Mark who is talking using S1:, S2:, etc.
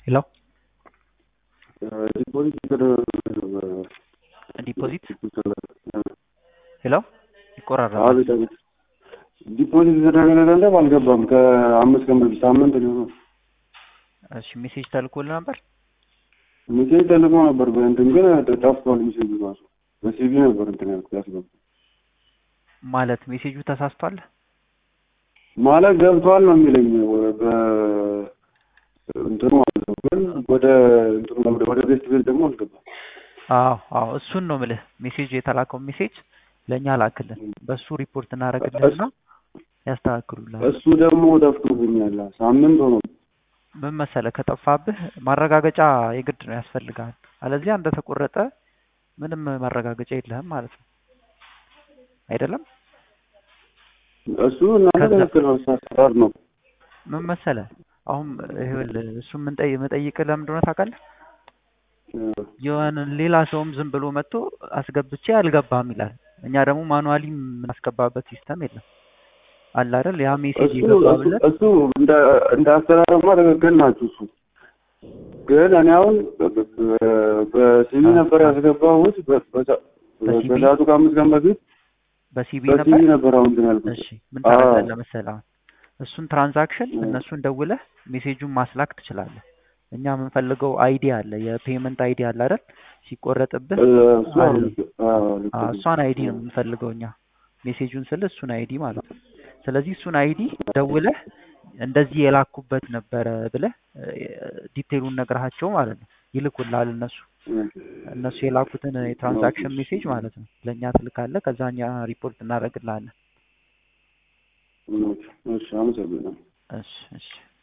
S1: ሄሎ
S2: ዲፖዚት
S1: ዲፖዚት ሄሎ ይቆራረጣል።
S2: አቤት አቤት። ዲፖዚት የተደረገ ገንዘብ አልገባም። ከ5 ቀን በፊት ሳምንት ነው።
S1: እሺ ሜሴጅ ተልኮልህ ነበር?
S2: ሜሴጅ ተልኮ ነበር በእንትን ግን ጠፍቷል። ሜሴጁ ራሱ በሲቪ ነበር እንትን ያልኩት ያስገባው
S1: ማለት ሜሴጁ ተሳስቷል
S2: ማለት ገብቷል ነው የሚለኝ እንትኑ ማለት ነው። ግን ወደ እንትኑ ወደ ቤት ደግሞ አልገባም።
S1: አዎ እሱን ነው የምልህ። ሜሴጅ የተላከው ሜሴጅ ለኛ ላክልን፣ በሱ ሪፖርት እናደርግልህና ያስተካክሉልሃል።
S2: እሱ ደግሞ ጠፍቶብኛል። ሳምንት ሆኖ
S1: ምን መሰለህ፣ ከጠፋብህ ማረጋገጫ የግድ ነው ያስፈልጋል። አለዚያ እንደተቆረጠ ምንም ማረጋገጫ የለህም ማለት ነው አይደለም?
S2: እሱ እናንተ ትክክል አሰራር ነው።
S1: ምን መሰለህ፣ አሁን ይኸውልህ እሱ መጠይቅህ ለምን እንደሆነ ታውቃለህ? የሆነ ሌላ ሰውም ዝም ብሎ መጥቶ አስገብቼ አልገባም ይላል። እኛ ደግሞ ማኑዋሊ የምናስገባበት ሲስተም የለም አለ አይደል? ያ ሜሴጅ ይገባብለት
S2: እሱ እንደ አሰራርማ ትክክል ናችሁ። እሱ ግን እኔ አሁን በሲቪ ነበር ያስገባሁት በሰዓቱ ከ5 ቀን በፊት
S1: በሲቪ
S2: ነበር አሁን እንትን ያልኩት።
S1: እሺ ምን ታደርጋለህ መሰለህ፣ እሱን ትራንዛክሽን እነሱን ደውለህ ሜሴጁን ማስላክ ትችላለህ። እኛ የምንፈልገው አይዲ አለ፣ የፔመንት አይዲ አለ አይደል? ሲቆረጥብህ እሷን አይዲ ነው የምንፈልገው እኛ። ሜሴጁን ስልህ እሱን አይዲ ማለት ነው። ስለዚህ እሱን አይዲ ደውለህ እንደዚህ የላኩበት ነበረ ብለህ ዲቴሉን ነግረሃቸው ማለት ነው። ይልኩልሃል እነሱ የላኩትን የትራንዛክሽን ሜሴጅ ማለት ነው። ለእኛ ትልካለህ፣ ከዛ እኛ ሪፖርት እናደርግልሃለን።
S2: እሺ አመሰግናለሁ።
S1: እሺ